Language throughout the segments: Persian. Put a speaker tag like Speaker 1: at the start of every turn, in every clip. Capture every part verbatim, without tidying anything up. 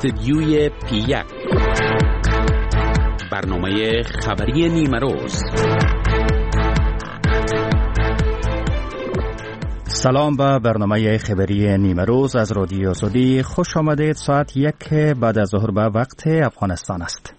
Speaker 1: استدیوی پی یک، برنامه خبری نیمه روز.
Speaker 2: سلام به برنامه خبری نیمه روز از رادیو سعودی. خوش آمدید. ساعت یک بعد از ظهر به وقت افغانستان است.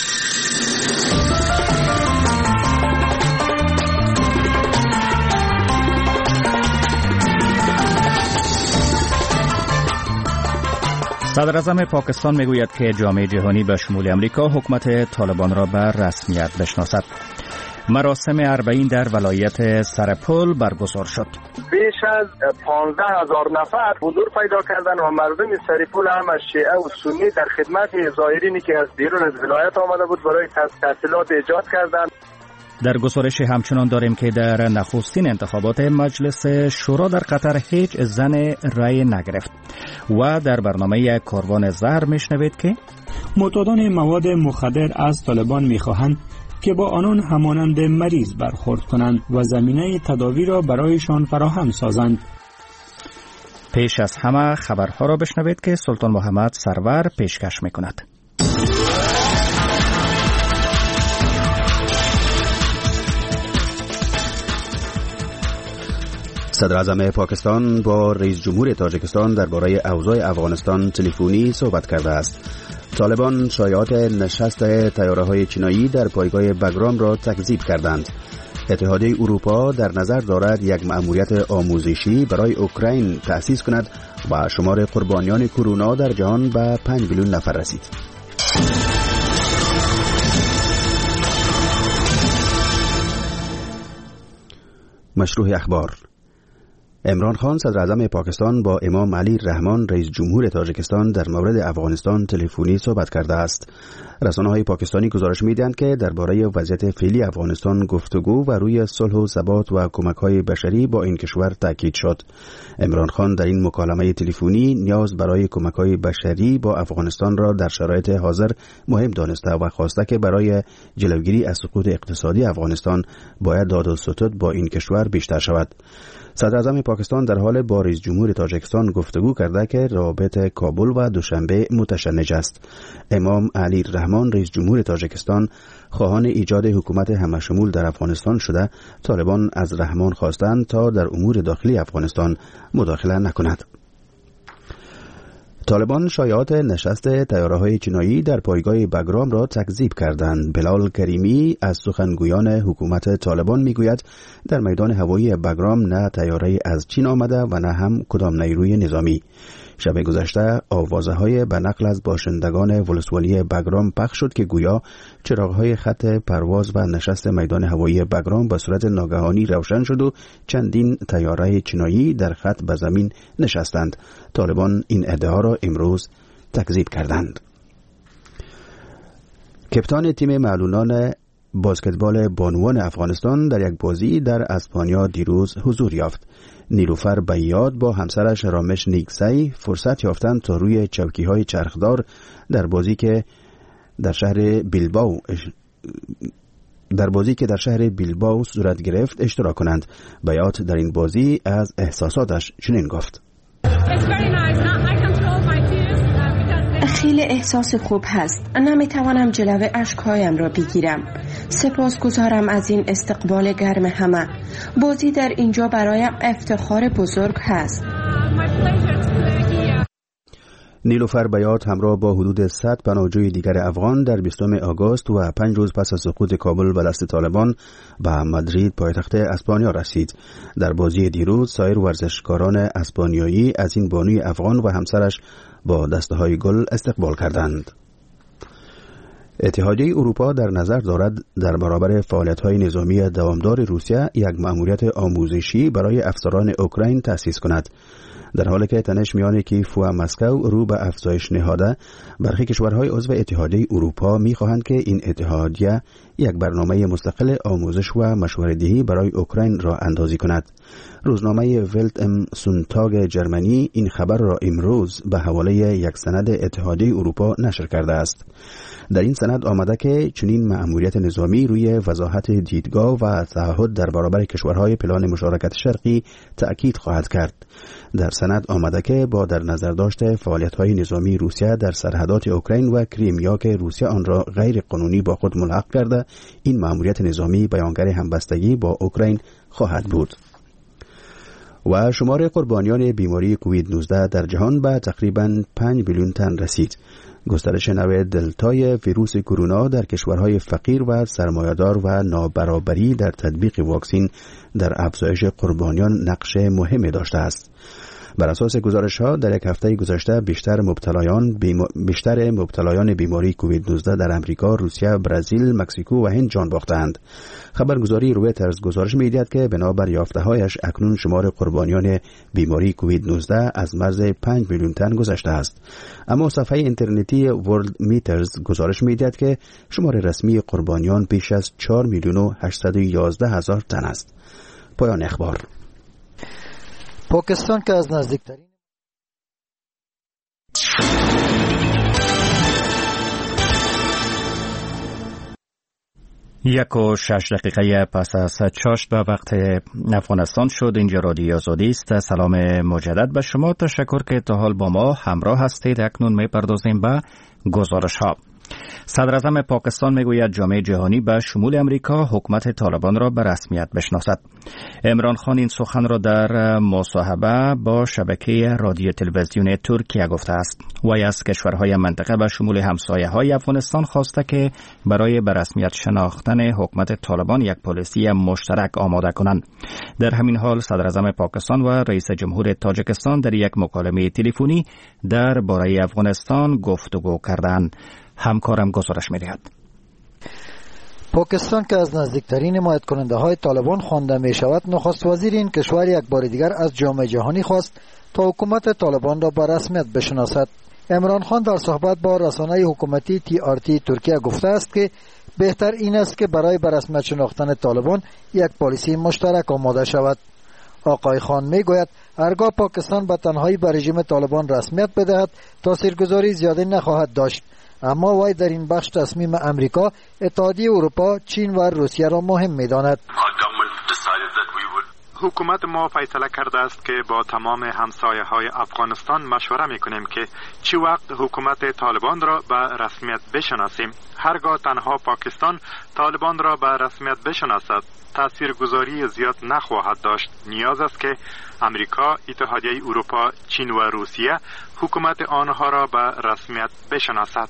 Speaker 2: صدر اعظم پاکستان میگوید که جامعه جهانی به شمول امریکا حکومت طالبان را به رسمیت بشناسد. مراسم اربعین در ولایت سرپل برگزار شد.
Speaker 3: بیش از پانزده هزار نفر حضور پیدا کردند و مردم سرپل هم از شیعه و سنی در خدمت زائرینی که از بیرون از ولایت آمده بود برای تحصیلات ایجاد کردند.
Speaker 2: در گزارش همچنان داریم که در نخستین انتخابات مجلس شورا در قطر هیچ زن رای نگرفت و در برنامه کاروان زهر میشنوید که
Speaker 4: معتادان مواد مخدر از طالبان میخواهند که با آنان همانند مریض برخورد کنند و زمینه تداوی را برایشان فراهم سازند.
Speaker 2: پیش از همه خبرها را بشنوید که سلطان محمد سرور پیشکش میکند.
Speaker 5: صدر اعظم پاکستان با رئیس جمهور تاجیکستان درباره اوضاع افغانستان تلفنی صحبت کرده است. طالبان شایعات نشست طیاره‌های چینایی در پایگاه بگرام را تکذیب کردند. اتحادیه اروپا در نظر دارد یک مأموریت آموزشی برای اوکراین تأسیس کند و شمار قربانیان کرونا در جهان به پنج میلیون نفر رسید. مشروع اخبار. عمران خان صدر اعظم پاکستان با امام علی رحمان رئیس جمهور تاجیکستان در مورد افغانستان تلفنی صحبت کرده است. رسانه‌های پاکستانی گزارش می‌دهند که درباره وضعیت فعلی افغانستان گفتگو و روی صلح و ثبات و کمک‌های بشری با این کشور تاکید شد. عمران خان در این مکالمه تلفنی نیاز برای کمک‌های بشری با افغانستان را در شرایط حاضر مهم دانسته و خواسته که برای جلوگیری از سقوط اقتصادی افغانستان باید داد و ستد با این کشور بیشتر شود. صدر اعظم پاکستان در حال با رئیس جمهور تاجیکستان گفتگو کرده که روابط کابل و دوشنبه متشنج است. امام علی رحمان رئیس جمهور تاجیکستان خواهان ایجاد حکومت همشمول در افغانستان شده، طالبان از رحمان خواستند تا در امور داخلی افغانستان مداخله نکند. طالبان شایعات نشست طیاره‌های چینایی در پایگاه بگرام را تکذیب کردند. بلال کریمی از سخنگویان حکومت طالبان میگوید در میدان هوایی بگرام نه طیاره از چین آمده و نه هم کدام نیروی نظامی. شب گذشته آوازه‌های به نقل از باشندگان ولسوالی بگرام پخش شد که گویا چراغ‌های خط پرواز و نشست میدان هوایی بگرام به صورت ناگهانی روشن شد و چندین طیاره چینایی در خط به زمین نشستند. طالبان این ادعا را امروز تکذیب کردند. کپتان تیم معلولان باسکتبال بانوان افغانستان در یک بازی در اسپانیا دیروز حضور یافت. نیلوفر بیاد با همسرش رامش نیکسای فرصت یافتند تا روی چوکی‌های چرخدار در بازی که در شهر بیلبائو در بازی که در شهر بیلبائو صورت گرفت اشتراک کنند. بیاد در این بازی از احساساتش چنین گفت:
Speaker 6: خیلی احساس خوب هست. نمیتوانم جلوه اشکهایم را بگیرم. سپاسگزارم از این استقبال گرم همه. بازی در اینجا برایم افتخار بزرگ هست.
Speaker 5: نیلوفر بیات همراه با حدود صد پناهجوی دیگر افغان در بیستم آگوست و پنج روز پس از سقوط کابل به دست طالبان به مادرید پایتخت اسپانیا رسید. در بازی دیروز سایر ورزشکاران اسپانیایی از این بانوی افغان و همسرش با دسته‌های گل استقبال کردند. اتحادیه اروپا در نظر دارد در برابر فعالیت‌های نظامی دوامدار روسیه یک مأموریت آموزشی برای افسران اوکراین تأسیس کند. در حالی که تنش میان کیف و مسکو رو به افزایش نهاده، برخی کشورهای عضو اتحادیه اروپا می‌خواهند که این اتحادیه یک برنامه مستقل آموزش و مشوره‌دهی برای اوکراین را اندازی کند. روزنامه ولت ام سونتاگ جرمنی این خبر را امروز به حواله یک سند اتحادیه اروپا نشر کرده است. در این سند آمده که چنین مأموریت نظامی روی وضاحت دیدگاه و تعهد در برابر کشورهای پلان مشارکت شرقی تأکید خواهد کرد. در سند آمده که با در نظر داشت فعالیت‌های نظامی روسیه در سرحدات اوکراین و کریمیا که روسیه آن را غیر قانونی با خود ملحق کرده، این مأموریت نظامی بیانگر همبستگی با اوکراین خواهد بود. و شمار قربانیان بیماری کووید نوزده در جهان به تقریباً پنج میلیون تن رسید. گسترش نوع دلتای ویروس کرونا در کشورهای فقیر و سرمایه‌دار و نابرابری در تطبیق واکسین در افزایش قربانیان نقش مهمی داشته است. بر اساس گزارش‌ها در یک هفته گذشته بیشتر مبتلایان بیما... بیشتر مبتلایان بیماری کووید نوزده در امریکا، روسیه، برزیل، مکزیکو و هند جان باختند. خبرگزاری رویترز گزارش می‌دهد که بنابر یافته‌هایش اکنون شمار قربانیان بیماری کووید نوزده از مرز پنج میلیون تن گذشته است. اما صفحه اینترنتی ورلد میترز گزارش می‌دهد که شمار رسمی قربانیان بیش از چهار میلیون و هشتصد و یازده هزار تن است. پایان اخبار.
Speaker 7: پاکستان که از نزدیکترین
Speaker 2: یک و شش دقیقه پس از چاشت به وقت افغانستان شد. اینجا رادیو آزادی است. سلام مجدد به شما. تشکر که تا حال با ما همراه هستید. اکنون می‌پردازیم به گزارش ها. صدر اعظم پاکستان میگوید جامعه جهانی به شمول امریکا حکومت طالبان را به رسمیت بشناسد. عمران خان این سخن را در مصاحبه با شبکه رادیو تلویزیون ترکیه گفته است. وی از کشورهای منطقه به شمول همسایه‌های افغانستان خواسته که برای به رسمیت شناختن حکومت طالبان یک پالیسی مشترک آماده کنند. در همین حال صدر اعظم پاکستان و رئیس جمهور تاجیکستان در یک مکالمه تلفنی درباره افغانستان گفتگو کردند. همکارم گزارش می‌دهد.
Speaker 7: پاکستان که از نزدیکترین حمایت کننده های طالبان خوانده می شود، نخست وزیر این کشور یک بار دیگر از جامعه جهانی خواست تا حکومت طالبان را به رسمیت بشناسد. عمران خان در صحبت با رسانه حکومتی تی آر تی ترکیه گفته است که بهتر این است که برای به رسمیت شناختن طالبان یک پالیسی مشترک آماده شود. آقای خان می گوید هرگاه پاکستان به تنهایی به رژیم طالبان رسمیت بدهد تاثیرگذاری زیادی نخواهد داشت. اما وی در این بخش تصمیم امریکا، اتحادیه اروپا، چین و روسیه را مهم می‌داند.
Speaker 8: حکومت ما فیصله کرده است که با تمام همسایه‌های افغانستان مشوره می‌کنیم که چی وقت حکومت طالبان را به رسمیت بشناسیم. هرگاه تنها پاکستان طالبان را به رسمیت بشناسد تاثیرگذاری زیاد نخواهد داشت. نیاز است که امریکا، اتحادیه اروپا، چین و روسیه حکومت آنها را به رسمیت بشناسد.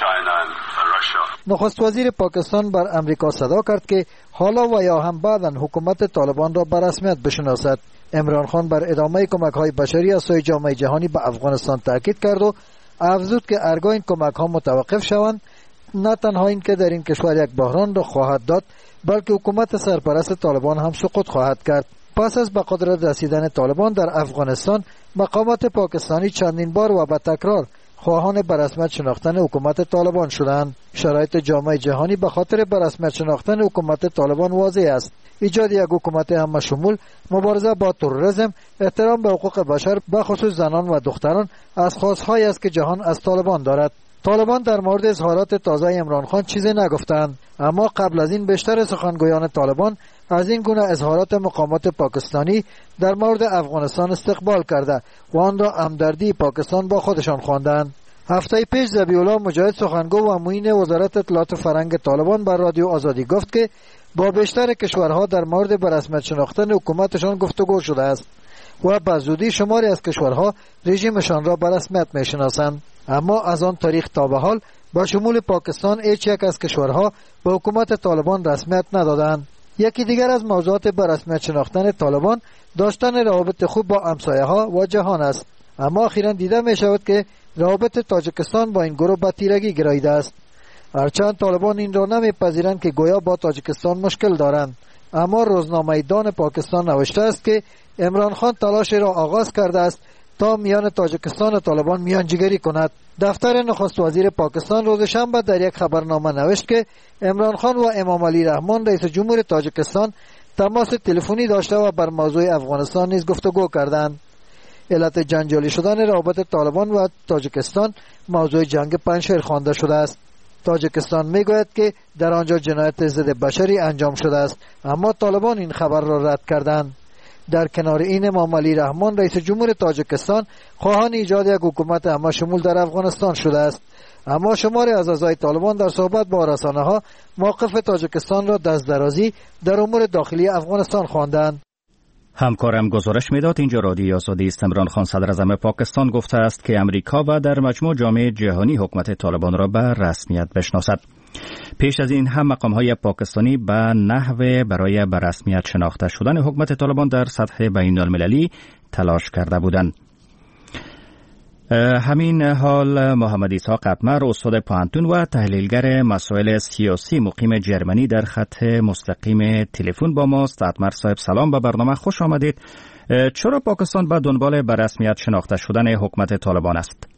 Speaker 7: نخست وزیر پاکستان بر امریکا صدا کرد که حالا و یا هم بعداً حکومت طالبان را به رسمیت بشناسد. عمران خان بر ادامه کمک‌های بشری از سوی جامعه جهانی به افغانستان تاکید کرد و افزود که هرگاه این کمک‌ها متوقف شوند، نه تنها این که در این کشور یک بحران را خواهد داد، بلکه حکومت سرپرست طالبان هم سقوط خواهد کرد. پس از به قدرت رسیدن طالبان در افغانستان، مقامات پاکستانی چندین بار و به تکرار خواهان به رسمیت شناختن حکومت طالبان شدند. شرایط جامعه جهانی به خاطر به رسمیت شناختن حکومت طالبان واضح است. ایجاد یک حکومت همه شمول، مبارزه با تروریسم، احترام به حقوق بشر به خصوص زنان و دختران از خواستهایی است که جهان از طالبان دارد. طالبان در مورد اظهارات تازه عمران خان چیزی نگفتند، اما قبل از این بیشتر سخنگویان طالبان از این گونه اظهارات مقامات پاکستانی در مورد افغانستان استقبال کرده و آن را همدردی پاکستان با خودشان خواندند. هفته پیش ذبیح الله مجاهد، سخنگو و معین وزارت اطلاعات فرهنگ طالبان، بر رادیو آزادی گفت که با بیشتر کشورها در مورد به رسمیت شناختن حکومتشان گفتگو شده است و به زودی شماری از کشورها رژیمشان را به رسمیت میشناسند. اما از آن تاریخ تا به حال با شمول پاکستان هیچ یک از کشورها به حکومت طالبان رسمیت ندادند. یکی دیگر از موضوعات به رسمیت شناختن طالبان داشتن روابط خوب با همسایه‌ها و جهان است. اما اخیراً دیده می شود که روابط تاجیکستان با این گروه به تیرگی گراییده است. هرچند طالبان این را نمیپذیرند که گویا با تاجیکستان مشکل دارند، اما روزنامه دان پاکستان نوشته است که عمران خان تلاش را آغاز کرده است تا میان تاجیکستان و طالبان میانجیگری کند. دفتر نخست وزیر پاکستان روز شنبه در یک خبرنامه نوشت که عمران خان و امام علی رحمان رئیس جمهور تاجیکستان تماس تلفنی داشته و بر موضوع افغانستان نیز گفتگو کردند. علت جنجالی شدن روابط طالبان و تاجیکستان موضوع جنگ پنجشیر خوانده شده است. تاجیکستان میگوید که در آنجا جنایت ضد بشری انجام شده است، اما طالبان این خبر را رد کردند. در کنار این امام علی رحمان رئیس جمهور تاجیکستان خواهان ایجاد یک حکومت همه شمول در افغانستان شده است، اما شماری از اعضای طالبان در صحبت با رسانه‌ها موقف تاجیکستان را دست درازی در امور داخلی افغانستان خواندند.
Speaker 2: همکارم گزارش میداد. اینجا رادیوی آزادی است. عمران خان صدر اعظم پاکستان گفته است که امریکا و در مجموع جامعه جهانی حکومت طالبان را به رسمیت بشناسد. پیش از این هم مقام‌های پاکستانی به نحو برای به رسمیت شناخته شدن حکومت طالبان در سطح بین‌المللی تلاش کرده بودند. همین حال محمد اسحاق قطمر استاد پوهنتون و تحلیلگر مسائل سیاسی مقیم جرمنی در خط مستقیم تلفن با ماست. قطمر صاحب سلام، به برنامه خوش آمدید. چرا پاکستان به دنبال به رسمیت شناخته شدن حکومت طالبان است؟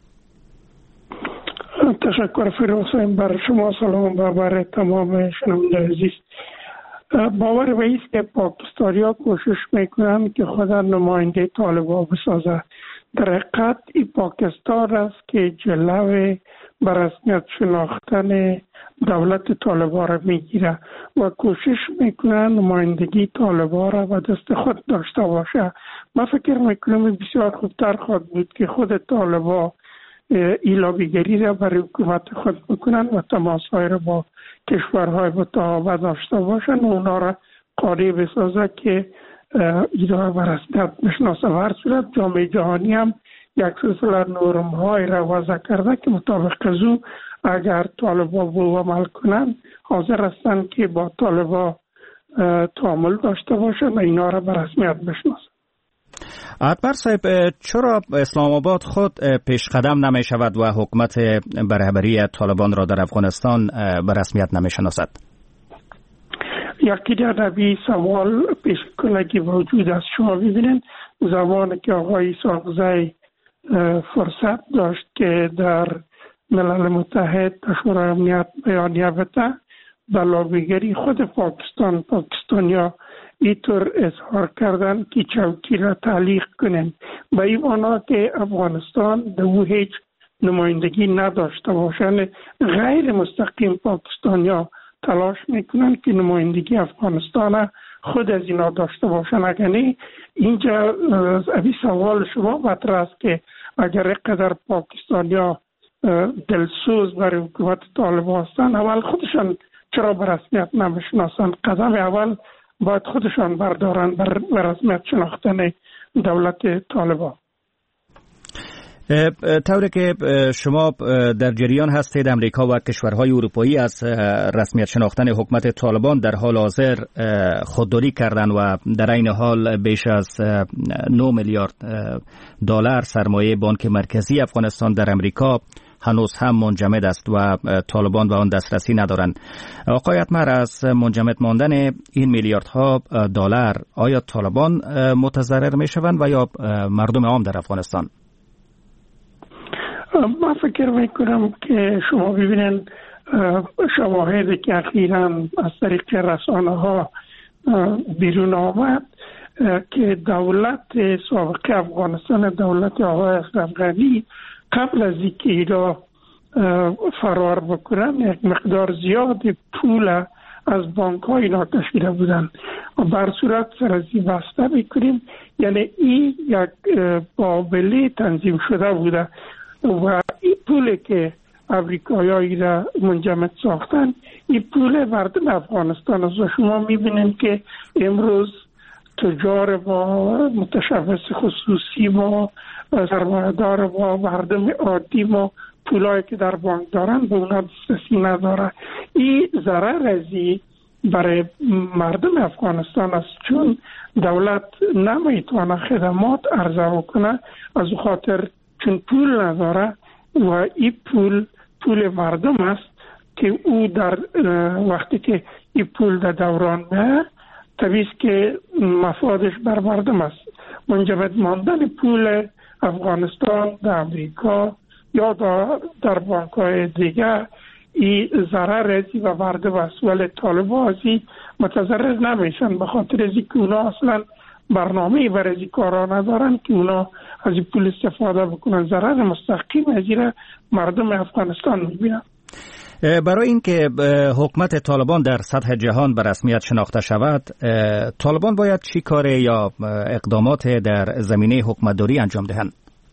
Speaker 9: تشکر فیروز، بر شما سلام و بر تمام شنوندگان عزیز. باور به است که پاکستانی‌ها کوشش میکنند که خود نماینده طالبان بسازند. در حقیقت این پاکستان است که جلوه به رسمیت شناختن دولت طالبان را میگیره و کوشش میکنه نمایندگی طالبان را به دست خود داشته باشه. من فکر میکنم بسیار خوبتر خواهد بود که خود طالبان این لابیگری را برای حکومت خود بکنن و تماسهای را با کشورهای متعاقب داشته باشن و اونا را قانع بسازه که ایران و رسمیت بشناسه. و هر صورت جامعه جهانی هم یک سلسله نرم های را وضع کرده که مطابق از او اگر طالبان با عمل کنند حاضر هستند که با طالبان تعامل داشته باشند و اینا را به رسمیت بشناسند.
Speaker 2: عطبر صاحب، چرا اسلام آباد خود پیش قدم نمی شود و حکومت برهبری طالبان را در افغانستان به رسمیت نمی شناسد؟
Speaker 9: یکی در نبی سوال پیش کنگی وجود است. شما ببینید زمانی که آقای ساقزی فرصت داشت که در ملل متحد شورای امنیت بیانیه بده، به لابیگری خود پاکستان پاکستانیا اینطور اظهار کردن که چوکی را تعلیق کنن به این معنا که افغانستان در او هیچ نمایندگی نداشته باشن. غیر مستقیم پاکستانیا تلاش میکنن که نمایندگی افغانستان خود از اینا داشته باشن. اگر نه اینجا ابی سوال شما مطرح است که اگر قدر پاکستانیا دلسوز برای حکومت طالبان هستن، اول خودشان چرا به رسمیت نمیشناسن؟ قدم اول باید خودشان بردارن بر رسمیت شناختن دولت طالبان.
Speaker 2: طوری که شما در جریان هستید، امریکا و کشورهای اروپایی از رسمیت شناختن حکومت طالبان در حال حاضر خودداری کردند و در این حال بیش از نه میلیارد دلار سرمایه بانک مرکزی افغانستان در امریکا هنوز هم منجمد است و طالبان به آن دسترسی ندارند. آقای عطمر، از منجمد ماندن این میلیاردها دلار آیا طالبان متضرر می شوند و یا مردم عام در افغانستان؟
Speaker 9: من فکر میکنم که شما ببینن شواهدی که اخیراً از طریق رسانه ها بیرون آمد که دولت سابق افغانستان، دولت آقای اشرف غنی، قبل از اینکه ایران فرار بکنن یک مقدار زیاد پول از بانک ها اینا کشیده بودن. بر صورت سرازی بسته میکنیم، یعنی این یک بابلی تنظیم شده بوده و این پولی که امریکایی را منجمد ساختن، این پول مردم افغانستان است. و شما میبینید که امروز تجار با متشبث خصوصی با سرمایه‌دار با مردم عادی با پولایی که در بانک دارن به اونا دسترسی نداره. این ضرر ازی برای مردم افغانستان است، چون دولت نمیتونه خدمات عرضه بکنه از خاطر چون پول نداره و این پول پول مردم است که او در وقتی که این پول در دوران میه طبیعی است که مفادش بر مردم است. منجمد ماندن پول افغانستان در امریکا یا در بانک های دیگه این ضرر ازی و مردم است، ولی طالبان ازی متضرر نمیشن به خاطر ازی که اونا اصلا برنامه برای ازی کارا ندارن که اونا از این پول استفاده بکنن. ضرر مستقیم ازی را مردم افغانستان میبینن.
Speaker 2: برای اینکه حکومت طالبان در سطح جهان به رسمیت شناخته شود، طالبان باید چی کاری یا اقدامات در زمینه حکومتداری انجام دهند؟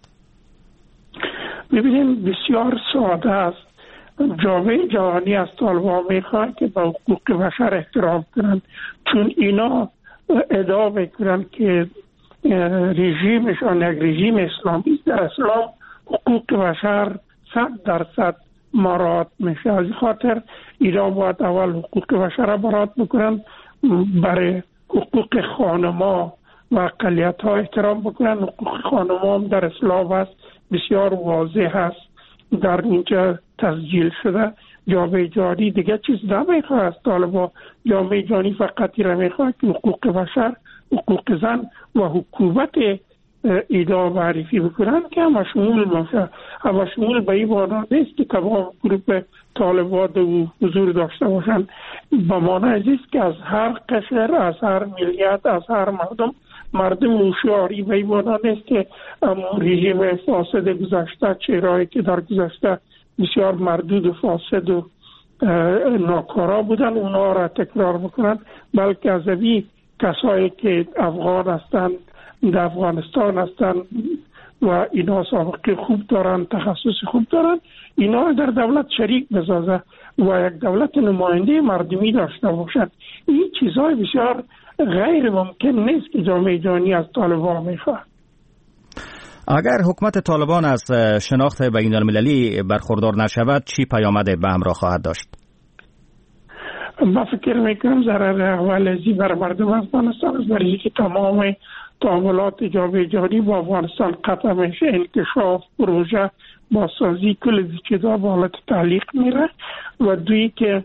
Speaker 9: ببینیم بسیار ساده است. جامعه جهانی از طالبان میخواد که به حقوق بشر احترام کنند، چون اینا ادعا میکنند که رژیمشان یک رژیم اسلامی در اسلام حقوق بشر صد درصد مراعات میشه. از خاطر اینا باید اول حقوق بشر را مراعات بکنند، برای حقوق خانما و اقلیت ها احترام بکنند. حقوق خانما هم در اسلام است، بسیار واضح است، در اینجا تسجیل شده. جامعه جهانی دیگه چیز نمیخواد از طالبان. جامعه جهانی فقط این را میخواد که حقوق بشر، حقوق زن و حکومت ایدا معرفی بکنن که همه شمول باشه. همه شمول به این معنی نیست که تمام گروپ طالبان و حضور داشته باشن، به معنی است که از هر قشر، از هر ملیت، از هر مردم مردم هوشیاری. به این معنی نیست که رژیم فاسد گذشته، چهرهایی که در گذشته بسیار مردود و فاسد و ناکارا بودن اونا را تکرار بکنن، بلکه از این کسایی که افغان هستند، در افغانستان هستند و اینا سابقه خوب دارن، تخصص خوب دارن، اینا در دولت شریک بسازه و یک دولت نماینده مردمی داشته باشد. این چیزهای بسیار غیر ممکن نیست که جامعه جهانی از طالبان میخواد.
Speaker 2: اگر حکومت طالبان از شناخت بین المللی برخوردار نشود، چی پیامد به همراه خواهد داشت؟
Speaker 9: من فکر میکنم ضرر اول ازی بر مردم افغانستان است، برای که تمام تعاملات جامعه جهانی با افغانستان قطع میشه. انکشاف، پروژه، بازسازی، کل چیزا به حالت تعلیق میره. و دوی که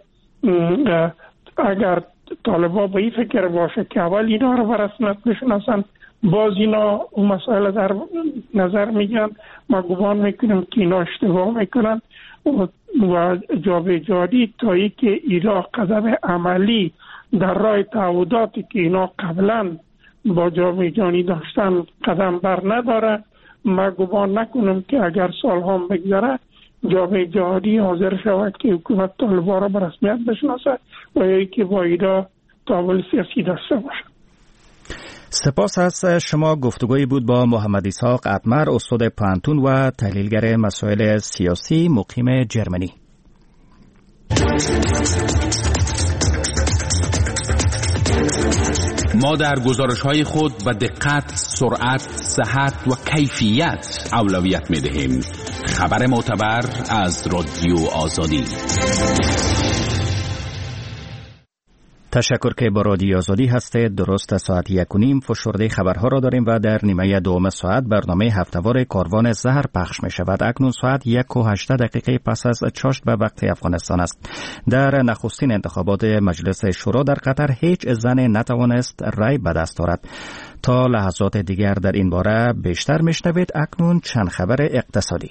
Speaker 9: اگر طالبان به این فکر باشه که اول اینا رو به رسمیت بشناسن، باز اینا اون مسائل در نظر میگن، ما گمان میکنم که اینا اشتباه میکنن و جامعه جهانی تا ای که اینا قدم عملی در راه تعهداتی که اینا قبلا با جامعه جهانی داشتن قدم بر نداره، ما گمان نکنم که اگر سال هم بگذره جامعه جهانی حاضر شود که حکومت طالبان را به رسمیت بشناسد و یا که با اینا تعامل سیاسی داشته باشد.
Speaker 2: سپاس از شما. گفتگویی بود با محمد اسحاق اتمر، استاد پانتون و تحلیلگر مسائل سیاسی مقیم جرمنی.
Speaker 1: ما در گزارش‌های خود به دقت، سرعت، صحت و کیفیت اولویت می‌دهیم. خبر معتبر از رادیو آزادی.
Speaker 2: تشکر که با رادیو آزادی هستید. درست ساعت یک و نیم فشرده خبرها را داریم و در نیمه دوم ساعت برنامه هفته‌وار کاروان زهر پخش می شود. اکنون ساعت یک و هجده دقیقه پس از چاشت به وقت افغانستان است. در نخستین انتخابات مجلس شورا در قطر هیچ زن نتوانست رای به دست آورد. تا لحظات دیگر در این باره بیشتر میشنوید. اکنون چند خبر اقتصادی.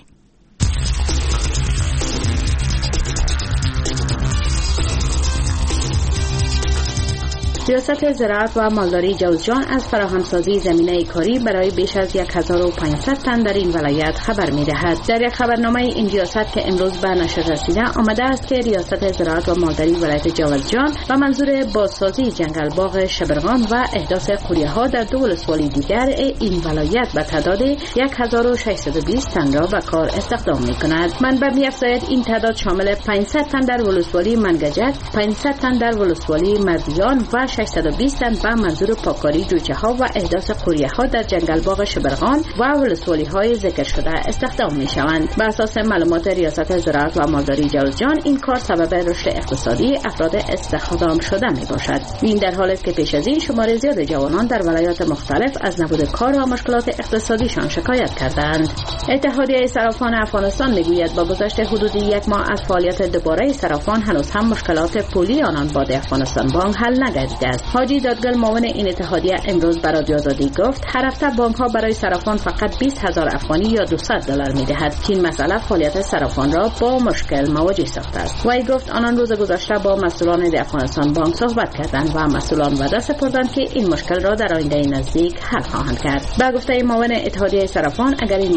Speaker 10: ریاست زراعت و مالداری جوزجان از فراهمسازی زمینه کاری برای بیش از هزار و پانصد تن در این ولایت خبر می‌دهد. در یک خبرنامه این ریاست که امروز به نشر رسیده آمده است که ریاست زراعت و مالداری ولایت جوزجان و منظور بازسازی جنگل باغ شبرغان و احداث قوریه‌ها در دو ولسوالی دیگر این ولایت به تعداد هزار و ششصد و بیست تن را به کار استخدام می‌کند. منبع می‌افزاید این تعداد شامل پانصد تن در ولسوالی منگجک، پانصد تن در ولسوالی مردیان و ششصد و بیست تن به منظور پاککاری جوجه ها و احداث قوریه ها در جنگل باغ شبرغان و ولسوالی های ذکر شده استخدام می شوند. بر اساس معلومات ریاست زراعت و مالداری جوزجان این کار سبب رشد اقتصادی افراد استخدام شده می باشد. این در حالی است که پیش از این شمار زیاد جوانان در ولایات مختلف از نبود کار و مشکلات اقتصادیشان شکایت کردند. اتحادیه صرافان افغانستان میگوید با گذشت حدود یک ماه از فعالیت دوباره صرافان هنوز هم مشکلات پولی آنان با افغانستان بانک حل نگردیده است. حاجی دادگل معاون این اتحادیه امروز برای رادیو آزادی گفت هر هفته بانک ها برای صرافان فقط بیست هزار افغانی یا دویست دلار میدهد که این مسئله فعالیت صرافان را با مشکل مواجه ساخته است. وی گفت آنان روز گذشته با مسئولان افغانستان بانک صحبت کردند و مسئولان وعده سپردند که این مشکل را در آینده نزدیک حل خواهند کرد. با گفته معاون اتحادیه صرافان اگر این مشکل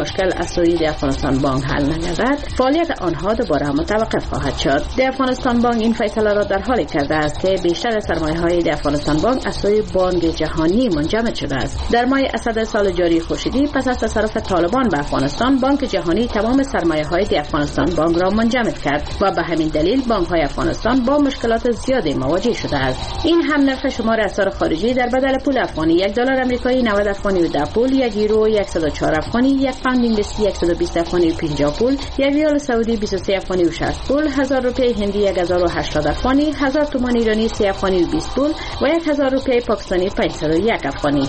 Speaker 10: از سوی دی افغانستان بانک حل نگردد، فعالیت آنها دوباره متوقف خواهد شد. دی افغانستان بانک این فیصله را در حالی کرده است که بیشتر سرمایه‌های دی افغانستان بانک از سوی بانک جهانی منجمد شده است. در ماه اسد سال جاری خورشیدی پس از تصرف طالبان به افغانستان، بانک جهانی تمام سرمایه‌های دی افغانستان بانک را منجمد کرد و به همین دلیل بانک‌های افغانستان با مشکلات زیادی مواجه شده است. این هم نرخ شمار اسعار خارجی در بدل پول افغانی یک دلار آمریکایی نود افغانی و ده پول، یک یورو صد و چهار افغانی، یک پوند انگلیسی صد و بیست افغانی و پنجاه پول، یک ریال سعودی بیست و سه افغانی و شصت پول، هزار روپیه هندی هزار و هشتاد افغانی، هزار تومان ایرانی سه افغانی و بیست پول و هزار روپیه پاکستانی پانصد و یک افغانی.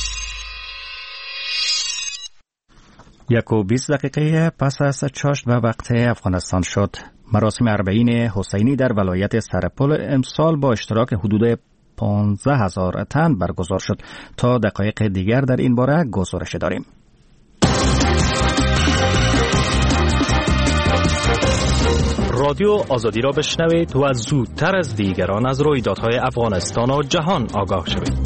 Speaker 2: یک و بیست دقیقه پس از چاشت به وقت افغانستان شد. مراسم اربعین حسینی در ولایت سرپل امسال با اشتراک حدود پانزده هزار تن برگزار شد. تا دقایق دیگر در این باره گزارش داریم.
Speaker 11: رادیو آزادی را بشنوید و زودتر از دیگران از رویدادهای افغانستان و جهان آگاه شوید.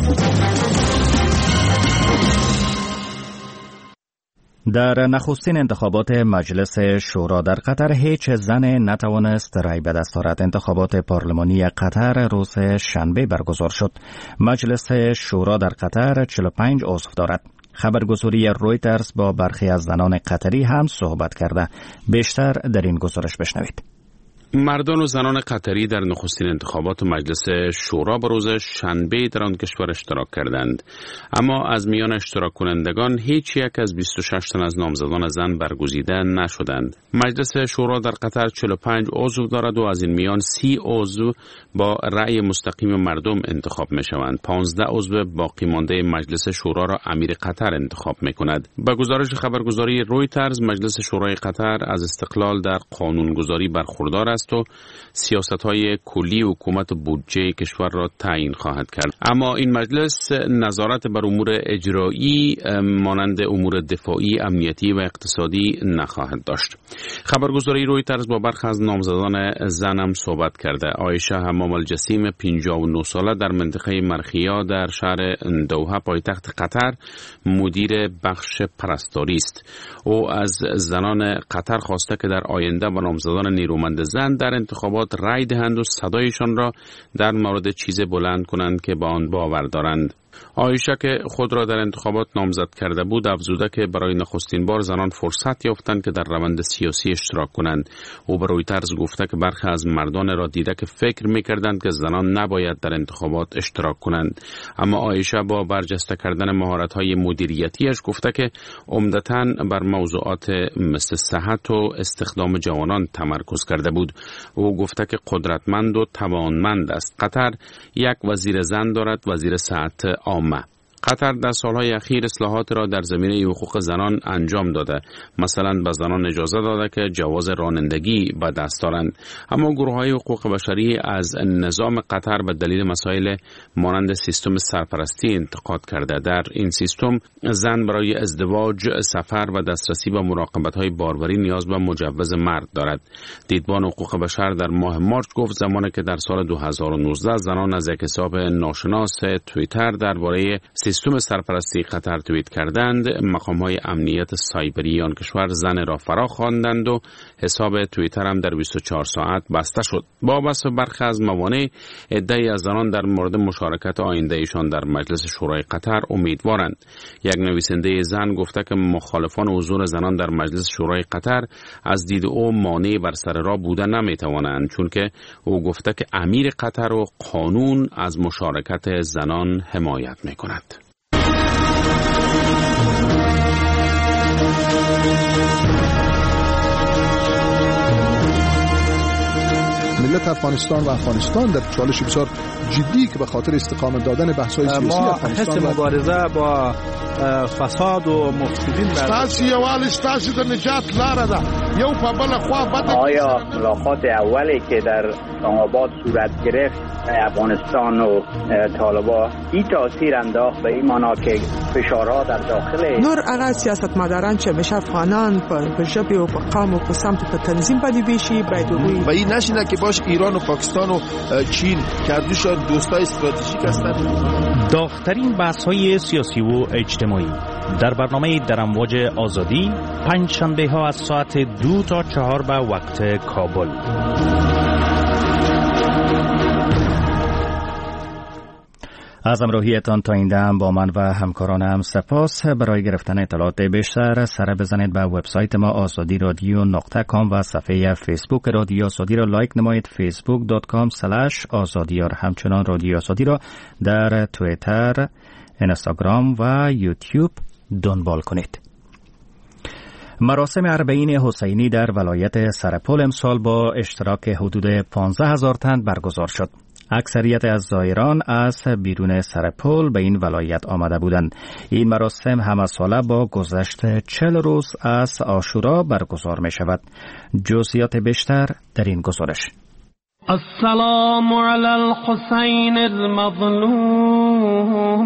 Speaker 2: در نخستین انتخابات مجلس شورا در قطر هیچ زن نتوانست رای به دست آورد. انتخابات پارلمانی قطر روز شنبه برگزار شد. مجلس شورا در قطر چهل و پنج عضو دارد. خبرگزاری رویترز با برخی از زنان قطری هم صحبت کرده. بیشتر در این گزارش بشنوید.
Speaker 1: مردان و زنان قطری در نخستین انتخابات مجلس شورا به روز شنبه در آن کشور اشتراک کردند، اما از میان اشتراک کنندگان هیچ یک از بیست و شش تن از نامزدان زن برگزیده نشدند. مجلس شورا در قطر چهل و پنج عضو دارد و از این میان سی عضو با رأی مستقیم مردم انتخاب می شوند. پانزده عضو باقی مانده مجلس شورا را امیر قطر انتخاب می کند. با گزارش خبرگزاری رویترز، مجلس شورای قطر از استقلال در قانونگذاری برخوردار است و سیاست‌های کلی حکومت بودجه کشور را تعیین خواهد کرد. اما این مجلس نظارت بر امور اجرایی مانند امور دفاعی، امنیتی و اقتصادی نخواهد داشت. خبرگزاری رویترز با برخی از نامزدان زن هم صحبت کرده. عایشه حمام الجسیم پنجاه و نه ساله در منطقه مرخیا در شهر دوحه پایتخت قطر مدیر بخش پرستاری است. او از زنان قطر خواسته که در آینده با نامزدان نیرومند زن در انتخابات رای دهند و صدایشان را در مورد چیز بلند کنند که با آن باور دارند. عایشه که خود را در انتخابات نامزد کرده بود افزوده که برای نخستین بار زنان فرصت یافتند که در روند سیاسی اشتراک کنند. او به رویترز گفته که برخی از مردان را دیده که فکر می‌کردند که زنان نباید در انتخابات اشتراک کنند، اما عایشه با برجسته کردن مهارت‌های مدیریتیش گفته که عمدتاً بر موضوعات مثل صحت و استخدام جوانان تمرکز کرده بود. او گفته که قدرتمند و توانمند است. قطر یک وزیر زن دارد، وزیر صحت عامه. قطر در سالهای اخیر اصلاحات را در زمینه حقوق زنان انجام داده. مثلا به زنان اجازه داده که جواز رانندگی به دست دارند، اما گروه‌های حقوق بشری از نظام قطر به دلیل مسائل مانند سیستم سرپرستی انتقاد کرده. در این سیستم زن برای ازدواج، سفر و دسترسی به مراقبت‌های باربری نیاز به مجوز مرد دارد. دیدبان حقوق بشر در ماه مارچ گفت زمانی که در سال دو هزار و نوزده زنان از یک حساب ناشناس توییتر درباره سیستم سرپرستی قطر توییت کردند، مقام‌های امنیت سایبری آن کشور زن را فرا خواندند و حساب توییتر هم در بیست و چهار ساعت بسته شد. با بس برخی از موانع، عده‌ای از زنان در مورد مشارکت آینده‌ایشان در مجلس شورای قطر امیدوارند. یک نویسنده زن گفته که مخالفان حضور زنان در مجلس شورای قطر از دید او مانع بر سر راه بوده نمی‌توانند، چون که او گفته که امیر قطر و قانون از مشارکت زنان حمایت می‌کند.
Speaker 12: ملت افغانستان و افغانستان در چالش بسیار جدی که به خاطر استقامت دادن بحث‌های سیاسی افغانستان
Speaker 13: ما مبارزه با فساد و مفسدین
Speaker 14: ستاسو یوال ستاسو د نجات لاره ده. یو په بل خوا بد.
Speaker 15: آیا ملاقات اولی که در اسلام‌آباد صورت گرفت افغانستان و طالبان این تاثیر انداخت به این معنا که فشارها در داخل
Speaker 16: نور اغا سیاستمداران چې مشه افغانان په ژبه او په قوم او په سمت په تنظیم باندې ویشي باید وي
Speaker 14: و این نشینه که باش
Speaker 12: ایران و پاکستان و چین که دوشان دوستای استراتژیک هستند.
Speaker 11: داغ‌ترین بحث‌های سیاسی و اجتماعی در برنامه در امواج آزادی پنج شنبه ها از ساعت دو تا چهار به وقت کابل.
Speaker 2: از امروهیتان تا این دم با من و همکارانم سپاس. برای گرفتن اطلاعات بیشتر سر بزنید به وبسایت ما آزادی رادیو نقطه کام و صفحه فیسبوک رادیو آزادی را لایک نمایید. فیسبوک دات کام سلش آزادی را همچنان رادیو آزادی را در توییتر، اینستاگرام و یوتیوب دنبال کنید. مراسم اربعین حسینی در ولایت سرپل امسال با اشتراک حدود پانزده هزار تن برگزار شد. اکثریت از زائران از بیرون سرپل به این ولایت آمده بودند. این مراسم همه ساله با گذشت چهل روز از عاشورا برگزار می شود. جزئیات بیشتر در این گزارش.
Speaker 17: السلام علی الحسین المظلوم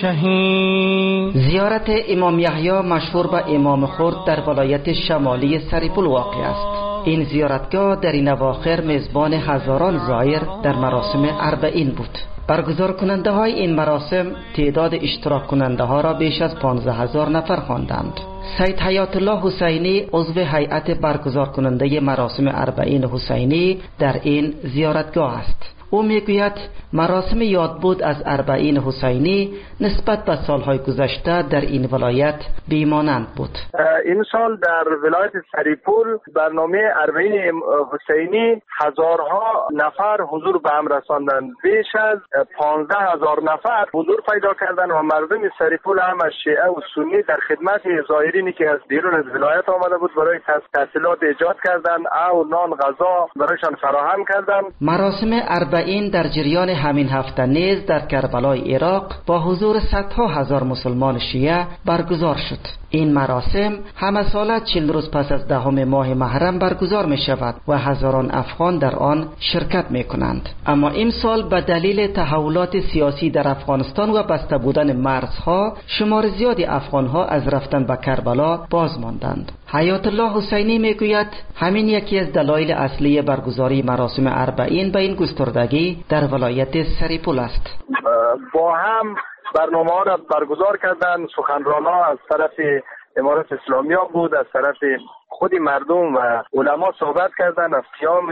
Speaker 17: الشهید.
Speaker 18: زیارت امام یحیی مشهور به امام خرد در ولایت شمالی سرپل واقع است. این زیارتگاه در این اواخر میزبان هزاران زائر در مراسم اربعین بود. برگزار کننده های این مراسم تعداد اشتراک کننده ها را بیش از پانزده هزار نفر خواندند. سید حیات الله حسینی عضو هیئت برگزار کننده مراسم اربعین حسینی در این زیارتگاه است. او میگوید مراسم یادبود از اربعین حسینی نسبت به سالهای گذشته در این ولایت بیمانند بود.
Speaker 3: این سال در ولایت سرپل برنامه اربعین حسینی هزارها نفر حضور به هم رساندند. بیش از پانزده هزار نفر حضور پیدا کردند و مردم سرپل هم از شیعه و سنی در خدمت زائرینی که از بیرون از ولایت آمده بود برای تحصیلات ایجاد کردند او نان غذا برایشان فراهم کردند.
Speaker 18: مراسم اربعین این در جریان همین هفته نیز در کربلای عراق با حضور صدها هزار مسلمان شیعه برگزار شد. این مراسم همه ساله چهل روز پس از دهم ماه محرم برگزار می شود و هزاران افغان در آن شرکت می کنند. اما این سال به دلیل تحولات سیاسی در افغانستان و بسته بودن مرزها شمار زیادی افغانها از رفتن به کربلا باز ماندند. حیات الله حسینی می گوید همین یکی از دلایل اصلی برگزاری مراسم اربعین به این گستردگی در ولایت سرپل است.
Speaker 3: با هم برنامه ها را برگزار کردن. سخنران‌ها از طرف امارات اسلامی ها بود، از طرف خود مردم و علما صحبت کردند از قیام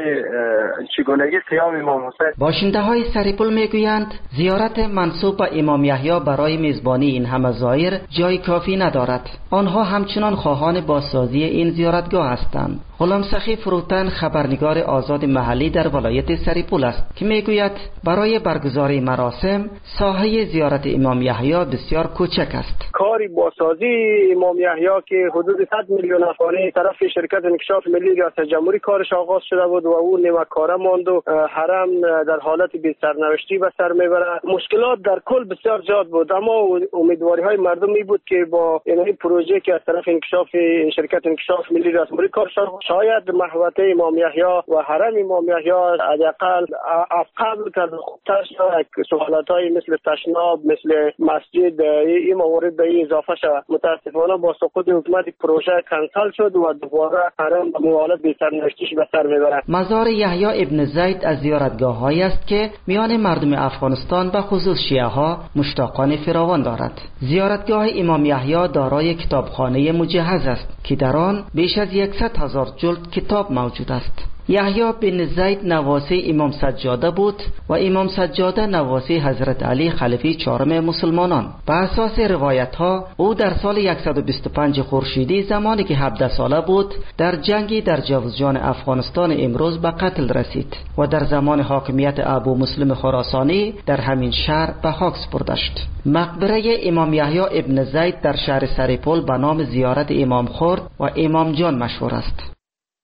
Speaker 3: چگونگی قیام امام حسین.
Speaker 18: باشنده های سرپل میگویند زیارت منسوب به امام یحیی برای میزبانی این همه زائر جای کافی ندارد. آنها همچنان خواهان بازسازی این زیارتگاه هستند. غلام سخی فروتن خبرنگار آزاد محلی در ولایت سرپل است که میگوید برای برگزاری مراسم ساحه زیارت امام یحیی بسیار کوچک است.
Speaker 3: کاری بازسازی امام یحیی که حدود صد میلیون افغانی طرف شرکت انکشاف ملی ریاست جمهوری کارش آغاز شده بود و او نیمه کاره ماند و حرم در حالت بی سرنوشتی به سر میبره. مشکلات در کل بسیار زیاد بود، اما امیدواری های مردم می بود که با این پروژه که از طرف انکشاف شرکت انکشاف ملی ریاست جمهوری کارش شاید محوطه امام یحیی و حرم امام یحیی حداقل قبل کرد خودش سوالاتای مثل تشناب مثل مسجد این موارد به اضافه شد. متاسفانه با سقوط حکومت پروژه کنسل شد و دوباره حرم موالات بی سرنوشتیش به سر میبرد.
Speaker 18: مزار یحیی ابن زید از زیارتگاه‌هایی است که میان مردم افغانستان به خصوص شیعه ها مشتاقان فراوان دارد. زیارتگاه امام یحیی دارای کتابخانه مجهز است که در آن بیش از صد هزار جلد کتاب موجود است. یحیی بن زید نواسه امام سجاده بود و امام سجاده نواسه حضرت علی خلیفه چهارم مسلمانان. به اساس روایت ها او در سال صد و بیست و پنج خورشیدی زمانی که هفده ساله بود در جنگی در جوزجان افغانستان امروز به قتل رسید و در زمان حاکمیت ابو مسلم خراسانی در همین شهر به خاک سپرده شد. مقبره امام یحیی ابن زید در شهر سرپل به نام زیارت امام خرد و امام جان مشهور است.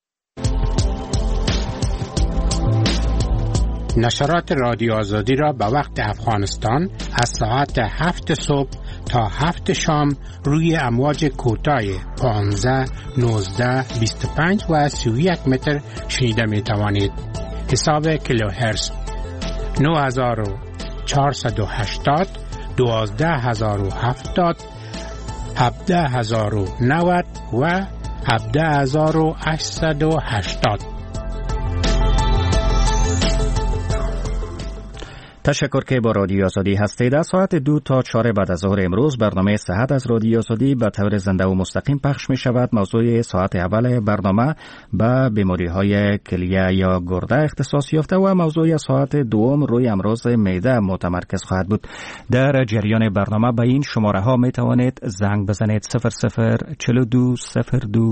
Speaker 19: نشرات رادیو آزادی را به وقت افغانستان از ساعت هفت صبح تا هفت شام روی امواج کوتاه پانزده، نوزده، بیست و پنج و سی و یک متر شنیده می توانید. حساب کیلوهرتز نه هزار و چهارصد و هشتاد، دوازده هزار و هفتاد، هفده هزار و نود و هفده هزار و هشتصد و هشتاد.
Speaker 2: تشکر که با رادیو آزادی هستید. از ساعت دو تا چهار بعد از ظهر امروز برنامه صحت از رادیو آزادی به طور زنده و مستقیم پخش می شود. موضوع ساعت اول برنامه به بیماری های کلیه یا گرده اختصاص یافته و موضوع ساعت دوم روی امراض معده متمرکز خواهد بود. در جریان برنامه به این شماره ها می توانید زنگ بزنید صفر صفر چهل و دو صفر دو